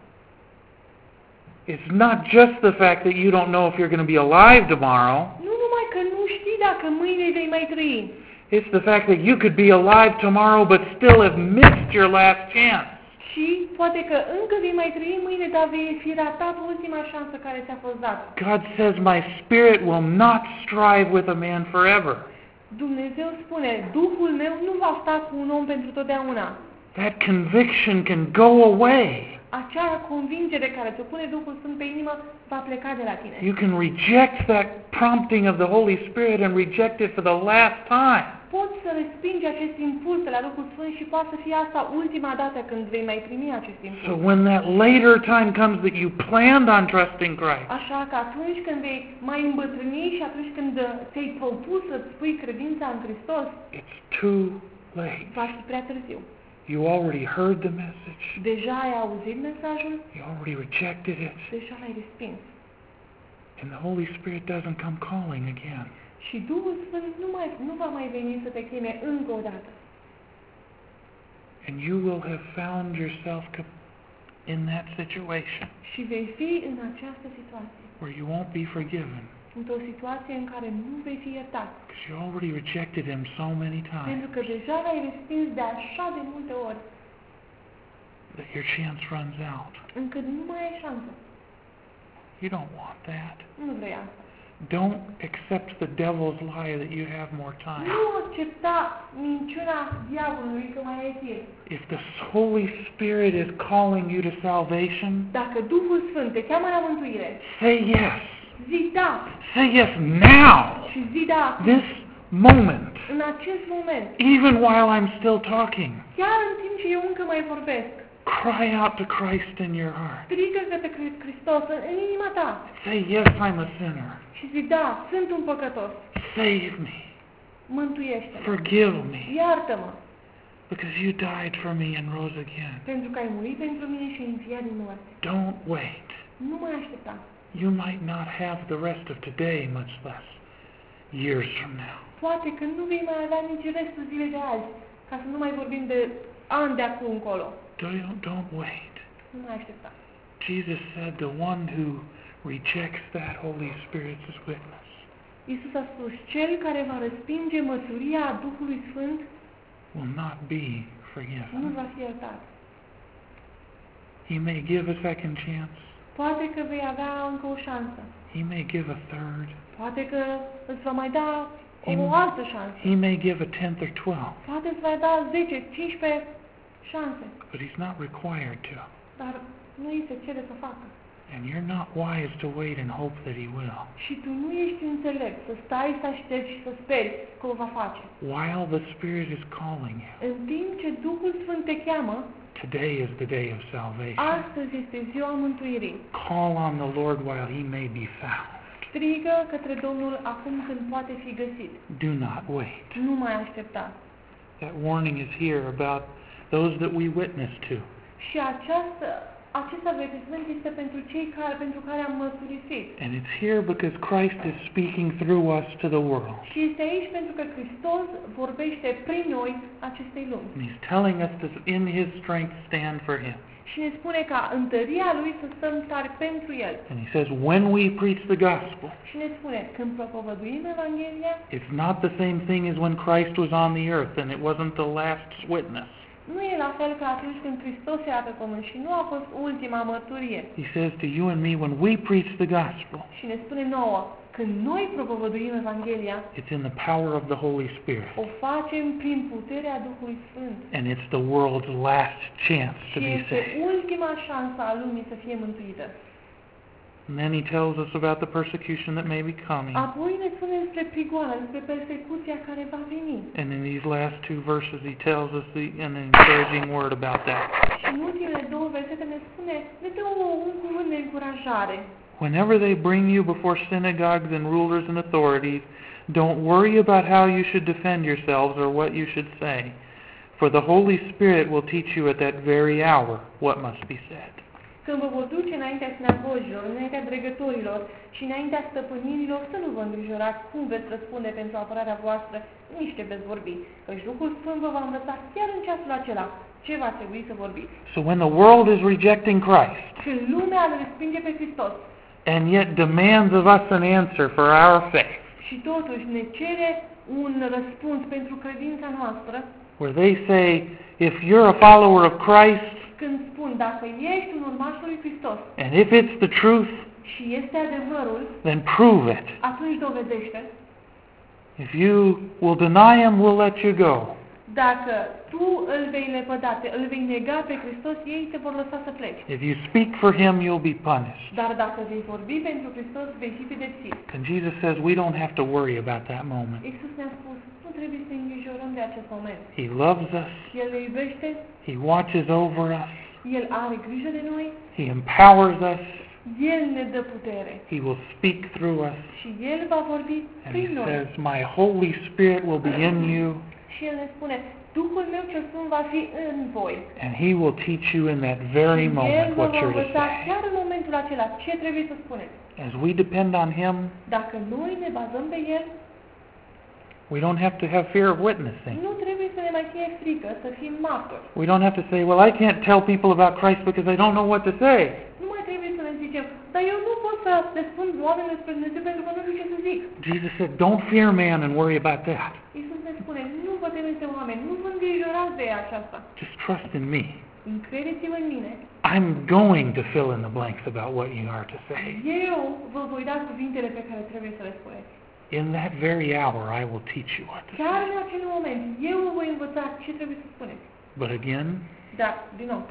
It's not just the fact that you don't know if you're going to be alive tomorrow. Nu numai că nu știi dacă mâine vei mai trăi, It's the fact that you could be alive tomorrow but still have missed your last chance. și poate că încă vei mai trăi mâine, dar vei fi ratat ultima șansă care ți-a fost dată. God says, my spirit will not strive with a man forever. Dumnezeu spune, Duhul meu nu va sta cu un om pentru totdeauna. That conviction can go away. Acea convingere care ți-o pune Duhul Sfânt pe inimă va pleca de la tine. You can reject that prompting of the Holy Spirit and reject it for the last time. Poți să respingi acest impuls de la Duhul Sfânt și poate să fie asta ultima dată când vei mai primi acest impuls. So when that later time comes that you planned on trusting Christ, Așa că atunci când vei mai îmbătrâni și atunci când ți-ai propus să-ți pui credința în Hristos, it's too late. va fi prea târziu. You already heard the message. Deja ai auzit mesajul, You already rejected it. deja l-ai respins. And the Holy Spirit doesn't come calling again. Și Duhul Sfânt nu va mai veni să te cheme încă o dată. And you will have found yourself in that situation Și vei fi în această situație, where you won't be forgiven într-o situație în care nu vei fi iertat, because you already rejected him so many times pentru că deja l-ai respins de așa de multe ori, that your chance runs out. încât nu mai ai șansă. You don't want that. Nu vrei asta. Don't accept the devil's lie that you have more time. Nu accepta minciuna diavolului că mai ai timp. If the Holy Spirit is calling you to salvation, Dacă Duhul Sfânt te cheamă la mântuire, say yes. zi da Say yes now. și zi da This moment. în acest moment, Even while I'm still talking. chiar în timp ce eu încă mai vorbesc. Cry out to Christ in your heart. Strigă către Hristos în inima ta Say, yes, I'm a sinner. și zi da, sunt un păcătos. Save me. Mântuiește-mă. Forgive me. Iartă-mă, Because you died for me and rose again. pentru că ai murit pentru mine și ai înviat din moarte. Don't wait. Nu mai aștepta. You might not have the rest of today, much less years from now. Poate că nu vei mai avea nici restul zilei de azi, ca să nu mai vorbim de ani de acum încolo. Don't wait. Nu mai aștepta. Jesus said the one who rejects that Holy Spirit's witness Iisus a spus, cel care va respinge mărturia a Duhului Sfânt will not be nu forgiven. va fi iertat. He may give a second chance. Poate că vei avea încă o șansă. He may give a third. Poate că îți va mai da o altă șansă. He may give a 10th or 12th. Poate îți va da 10, 15 șanse. But he's not required to. Dar nu îi se cere să facă. And you're not wise to wait and hope that he will. Și tu nu ești înțelept să stai, să aștepți și să speri că o va face. While the Spirit is calling you, În timp ce Duhul Sfânt te cheamă, today is the day of salvation. astăzi este ziua mântuirii. Call on the Lord while he may be found. Strigă către Domnul acum când poate fi găsit. Do not wait. Nu mai aștepta. That warning is here about those that we witness to. Și acest avertisment este pentru care am mărturisit. And it's here because Christ is speaking through us to the world. Și este aici pentru că Hristos vorbește prin noi acestei lumi. And he's telling us to, in his strength, stand for him. Și ne spune ca în tăria lui să stăm tari pentru el. And he says, when we preach the gospel, Și ne spune, când propovăduim Evanghelia, it's not the same thing as when Christ was on the earth and it wasn't the last witness. nu e la fel ca atunci când Hristos era pe pământ și nu a fost ultima mărturie. He says to you and me, when we preach the gospel, Și ne spune nouă, când noi propovăduim Evanghelia, it's in the power of the Holy Spirit. o facem prin puterea Duhului Sfânt. And it's the world's last chance to Și be este saved. ultima șansă a lumii să fie mântuită. And then he tells us about the persecution that may be coming. Apoi ne spune despre prigoană, despre persecuția care va veni. And in these last two verses he tells us an encouraging word about that. Și în ultimele două versete ne dă un cuvânt de încurajare. Whenever they bring you before synagogues and rulers and authorities, don't worry about how you should defend yourselves or what you should say, for the Holy Spirit will teach you at that very hour what must be said. Când vă vor duce înaintea sinagogilor, înaintea dregătorilor și înaintea stăpânirilor, să nu vă îngrijorați cum veți răspunde pentru apărarea voastră, nici ce veți vorbi, căci Duhul Sfânt vă va învăța chiar în ceasul acela ce va trebui să vorbiți. So when the world is rejecting Christ, Când lumea îl respinge pe Hristos and yet demands of us an answer for our faith, și totuși ne cere un răspuns pentru credința noastră, where they say, if you're a follower of Christ, când spun, dacă ești un urmaș al lui Hristos and if it's the truth, și este adevărul, then prove it. atunci dovedește. If you will deny him, we'll let you go. Dacă tu îl vei lepăda, îl vei nega pe Hristos, ei te vor lăsa să pleci. If you speak for him, you'll be punished. Dar dacă vei vorbi pentru Hristos, vei fi pedepsit. And Jesus says we don't have to worry about that moment. Iisus ne-a spus, nu trebuie să ne îngrijorăm de acest moment. He loves us. El ne iubește, He watches over us. El are grijă de noi, He empowers us. El ne dă putere He will speak through us. și El va vorbi And he prin noi. says, my Holy Spirit will be in you, Și El ne spune, Duhul meu cel Sfânt va fi în voi. and he will teach you in that very Și El moment vă what va you're to învăța say. chiar în momentul acela ce trebuie să spuneți. As we depend on him, Dacă noi ne bazăm pe El, We don't have to have fear of witnessing. Nu trebuie să ne mai fie frică să fim martori. We don't have to say, well, I can't tell people about Christ because I don't know what to say. Nu mai trebuie să ne zicem, dar eu nu pot să le spun oamenilor despre Dumnezeu pentru că nu știu ce să zic. Jesus said, don't fear man and worry about that. Iisus ne spune, nu vă temeți de oameni, nu vă îngrijorați de aceasta. Just trust in me. Încredeți-vă în mine. I'm going to fill in the blanks about what you are to say. Eu vă voi da cuvintele pe care trebuie să le spuneți. In that very hour, I will teach you what to Chiar say. în acel moment, eu vă voi învăța ce trebuie să spuneți. But again, Dar, din nou,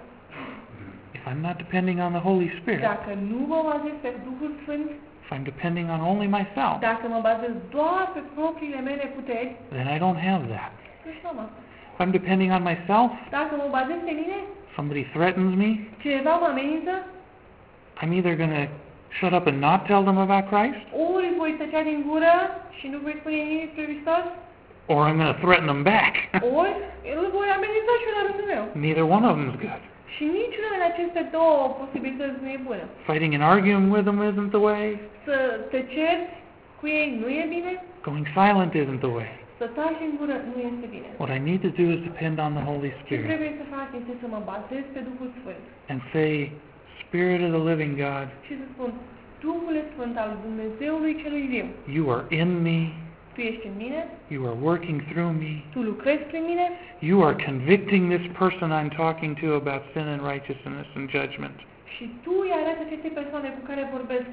if I'm not depending on the Holy Spirit, dacă nu mă bazez pe Duhul Sfânt, if I'm depending on only myself, dacă mă bazez doar pe propriile mele puteri, then I don't have that. nu-și am asta. If I'm depending on myself, Dacă mă bazez pe mine, somebody threatens me, cineva mă amenință, I'm either going to shut up and not tell them about Christ, ori voi tăcea din gură și nu voi spune nimic despre Hristos, or I'm going to threaten them back. ori îl voi amenința și la rândul meu. Neither one of them is good. Și niciuna din aceste două posibilități nu e bună. Fighting and arguing with them isn't the way. Să te cerți cu ei nu e bine, Going silent isn't the way. să taci din gură nu este bine. What I need to do is depend on the Holy Ce Spirit trebuie să fac este să mă bazez pe Duhul Sfânt and say, Spirit of the living God, și să spun, Duhul Sfânt al Dumnezeului celui viu, you are in me, Tu ești în mine, you are working through me, Tu lucrezi prin mine you are convicting this person I'm talking to about sin and righteousness and judgment. și Tu îi arăți aceste persoane cu care vorbesc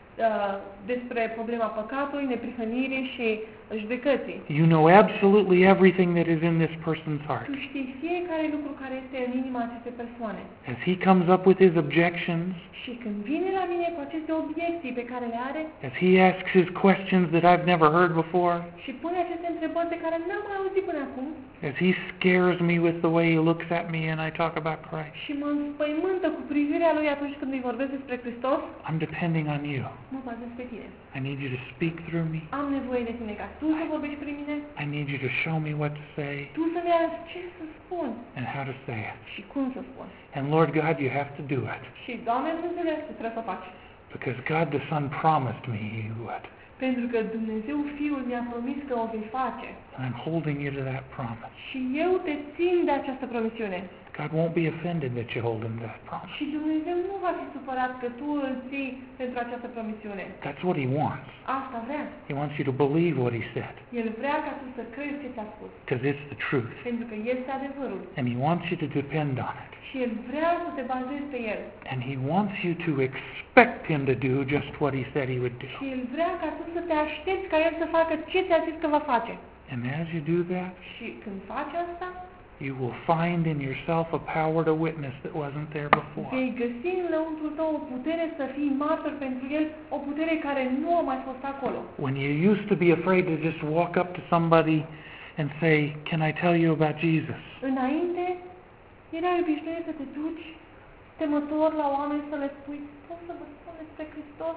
despre problema păcatului, neprihănirii și judecății. You know absolutely everything that is in this person's heart. Tu știi fiecare lucru care este în inima acestei persoane. As he comes up with his objections, Și când vine la mine cu aceste obiecții pe care le are as he asks his questions that I've never heard before, și pune aceste întrebări pe care n-am mai auzit până acum as he scares me with the way he looks at me and I talk about Christ, și mă înspăimântă cu privirea lui atunci când îi vorbesc despre Hristos, I'm depending on you. mă bazez pe Tine. I need you to speak through me. Am nevoie de Tine ca Tu să vorbești prin mine, I need you to show me what to say Tu să-mi arăți ce să spun and how to say it. și cum să spun. And Lord God, you have to do it Și, Doamne Dumnezeule, trebuie să o faci. because God the Son promised me He would. Pentru că Dumnezeu Fiul mi-a promis că o vei face. And I'm holding you to that promise. Și eu te țin de această promisiune. God won't be offended that you hold him to that promise. Și Dumnezeu nu va fi supărat că tu îl ții pentru această promisiune. That's what he wants. Asta vrea. He wants you to believe what he said El vrea ca tu să crezi ce ți-a spus. because it's the truth. Pentru că este adevărul. And he wants you to depend on it. Și El vrea să te bazezi pe El. And he wants you to expect him to do just what he said he would do. Și El vrea ca tu să te aștepți ca El să facă ce ți-a zis că va face. And as you do that, Și când faci asta, you will find in yourself a power to witness that wasn't there before. vei găsi în lăuntrul tău o putere să fii martor pentru El, o putere care nu a mai fost acolo. When you used to be afraid to just walk up to somebody and say, "Can I tell you about Jesus?" Înainte, erai obișnuit să te duci temător la oameni să le spui, pot să vă spun despre Hristos?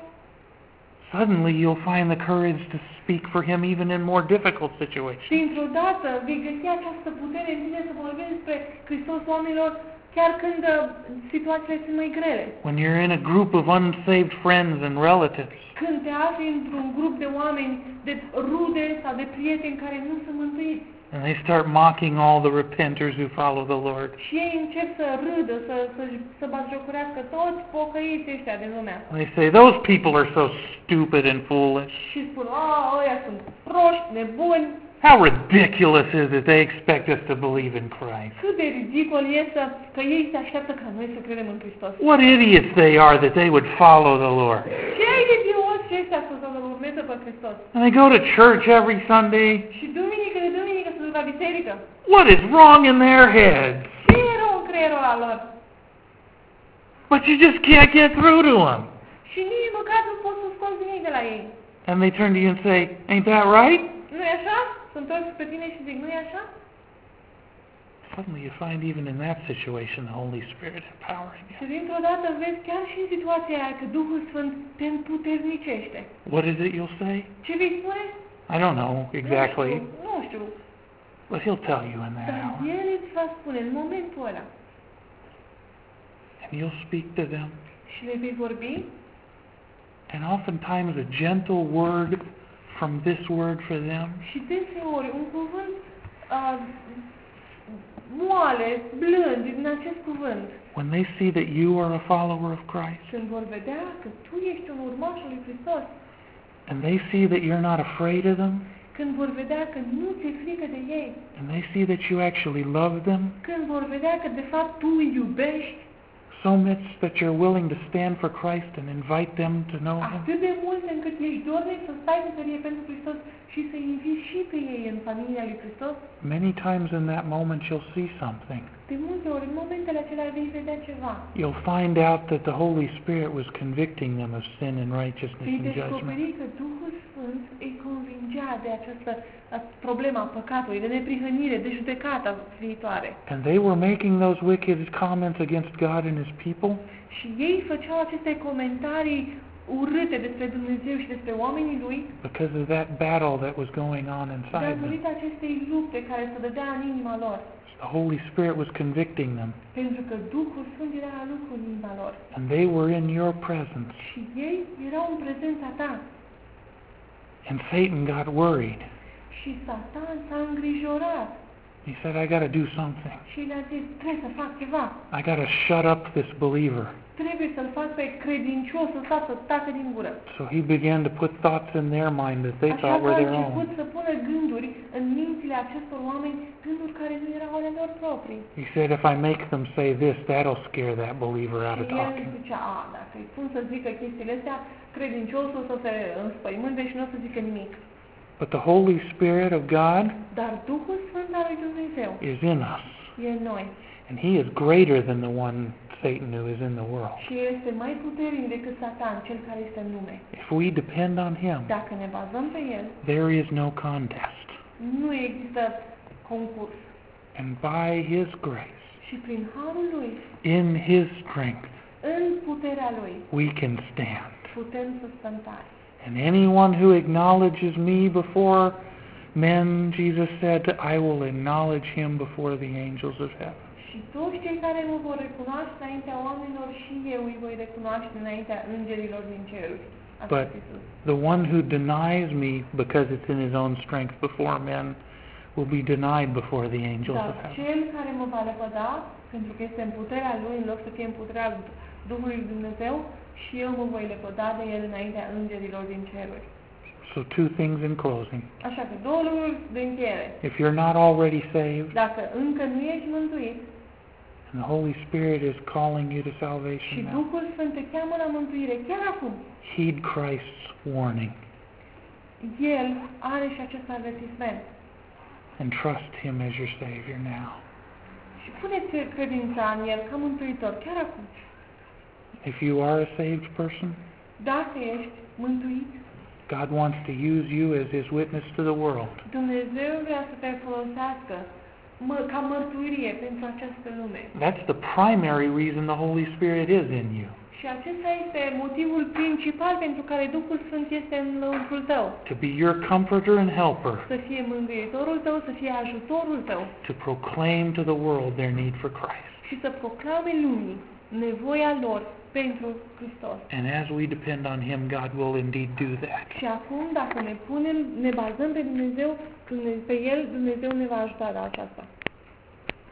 Suddenly you'll find the courage to speak for him even in more difficult situations. Dintr-o dată vei găsi această putere în tine să vorbești despre Hristos oamenilor chiar când situațiile sunt mai grele. When you're in a group of unsaved friends and relatives, Când te afli într-un grup de oameni, de rude sau de prieteni care nu sunt mântuiți. and they start mocking all the repenters who follow the Lord. Și ei încep să râdă, să batjocorească toți pocăiții ăștia din lumea. And they say, "Those people are so stupid and foolish. Și spun, ăia sunt proști, nebuni. How ridiculous is it they expect us to believe in Christ? Cât de ridicol este că ei se așteaptă ca noi să credem în Hristos. What idiots they are that they would follow the Lord." Ce idioți ăștia sunt să-L urmeze pe Hristos. And they go to church every Sunday. Și duminică de duminică se duc la biserică. What is wrong in their heads? Ce e rău în creierul ăla lor? But you just can't get through to them. Și nici măcar nu poți să scoți nimic de la ei. And they turn to you and say, "Ain't that right?" Nu-i așa? Se întorc pe tine și zic, nu-i așa? Suddenly you find even in that situation the Holy Spirit empowering Și you. dintr-o dată vezi chiar și în situația aia că Duhul Sfânt te împuternicește. What is it you'll say? Ce vei spune? I don't know exactly, Nu știu. but he'll tell you in that Dar hour. El îți va spune în momentul ăla. And you'll speak to them. Și le vei vorbi And oftentimes a gentle word from this word for them? Și deseori un cuvânt moale, blând din acest cuvânt. When they see that you are a follower of Christ, Când vor vedea că tu ești un urmaș al lui Hristos, and they see that you're not afraid of them, când vor vedea că nu ți-e frică de ei, and they see that you actually love them când vor vedea că de fapt tu îi iubești so much that you're willing to stand for Christ and invite them to know Him, atât de mult încât ești dornic să stai în tărie pentru Hristos și să inviți și pe ei în familia lui Hristos, many times in that moment you'll see something. de multe ori, în momentele acelea vei vedea ceva. You'll find out that the Holy Spirit was convicting them of sin and righteousness Vei and judgment. descoperi că Duhul Sfânt îi convingea de această problema păcatului, de neprihănire, de judecata viitoare. And they were making those wicked comments against God and His people Și ei făceau aceste comentarii urâte despre Dumnezeu și despre oamenii Lui because of that battle that was going on inside them. datorită acestei lupte care se dădea în inima lor. The Holy Spirit was convicting them, Pentru că Duhul Sfânt era la lucru în inima lor. and they were in your presence. Și ei erau în prezența ta. And Satan got worried. Și Satan s-a îngrijorat. He said, I got to do something. Și le-a zis, trebuie să fac ceva. I got to shut up this believer. Trebuie să-l fac pe credincios să tacă din gură. So he began to put thoughts in their mind that they Așa thought că were a their început own. să pună gânduri în mințile acestor oameni, gânduri care nu erau ale lor proprii. He said, if I make them say this, that'll scare that believer out of Și el talking. zicea, dacă îi spun să zică chestiile astea, credinciosul o să se înspăimânte și nu o să zică nimic. But the Holy Spirit of God Dar Duhul Sfânt al lui Dumnezeu is in us, e în noi. and He is greater than the one Satan who is in the world. Și este mai puternic decât Satan, cel care este în lume. If we depend on Him, Dacă ne bazăm pe el, there is no contest. nu există concurs. And by His grace, Și prin harul lui, in His strength, în puterea lui, we can stand. putem să stăm tari. And anyone who acknowledges me before men, Jesus said, I will acknowledge him before the angels of heaven. Și toți cei care mă vor recunoaște înaintea oamenilor și eu îi voi recunoaște înaintea îngerilor din ceruri. Așa But a spus. the one who denies me because it's in his own strength before men will be denied before the angels Dar of heaven. cel care mă va lepăda, pentru că este în puterea lui, în loc să fie în puterea Duhului Dumnezeu, și eu mă voi lepăda de el înaintea îngerilor din ceruri. So two things in closing. Așa că două lucruri de încheiere. If you're not already saved, Dacă încă nu ești mântuit and the Holy Spirit is calling you to și salvation now, Duhul Sfânt te cheamă la mântuire chiar acum, heed Christ's warning El are și acest avertisment. and trust him as your Savior now. Și puneți credința în El ca mântuitor chiar acum. If you are a saved person, Dacă ești mântuit, God wants to use you as His witness to the world. Dumnezeu vrea să te folosească ca mărturie pentru această lume. That's the primary reason the Holy Spirit is in you, Și acesta este motivul principal pentru care Duhul Sfânt este în lăuntrul tău. to be your comforter and helper, Să fie mângâietorul tău, să fie ajutorul tău to proclaim to the world their need for Christ. și să proclame lumii nevoia lor pentru Hristos. And as we depend on Him, God will indeed do that. Și acum, dacă ne bazăm pe Dumnezeu, pe El, Dumnezeu ne va ajuta la aceasta.